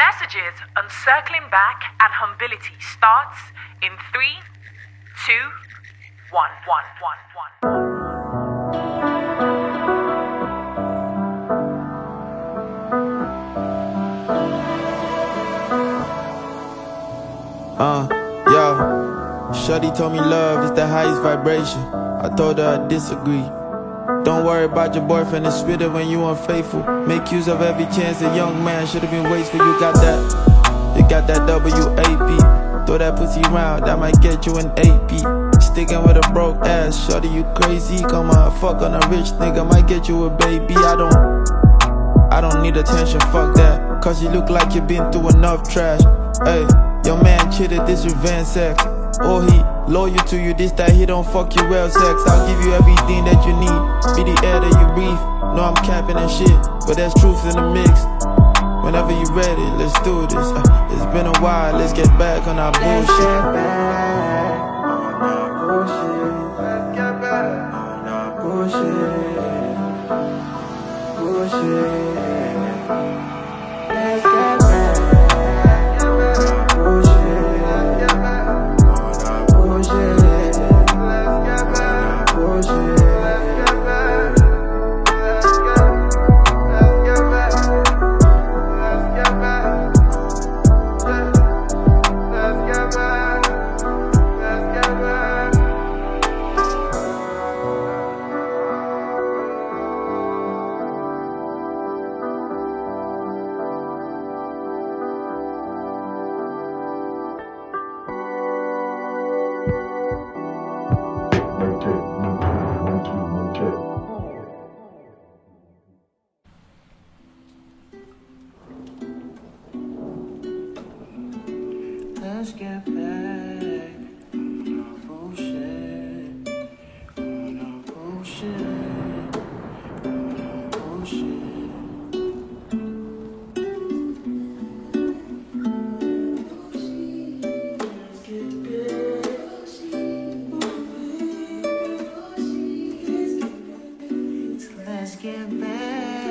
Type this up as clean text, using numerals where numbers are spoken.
messages on circling back and humility starts in 3, 2, 1, 1, 1, 1. Yo, Shorty told me love is the highest vibration. I told her I disagree. Don't worry about your boyfriend, it's sweeter when you unfaithful. Make use of every chance, a young man should've been wasteful. You got that WAP. Throw that pussy round, that might get you an AP. Sticking with a broke ass, shorty you crazy. Come on, fuck on a rich nigga, might get you a baby. I don't need attention, fuck that. Cause you look like you been through enough trash. Hey, your man cheated, this revenge sex. Or he loyal to you, this that he don't fuck you well sex. I'll give you everything that you need, be the air that you breathe. No, I'm capping and shit, but there's truth in the mix. Whenever you ready, let's do this. It's been a while, let's get back on our bullshit. Let's get back on our bullshit. Let's get back on our bullshit. Bullshit. Let's get back on our bullshit. Let's get back on our bullshit, on our bullshit, on our bullshit. Let's get back.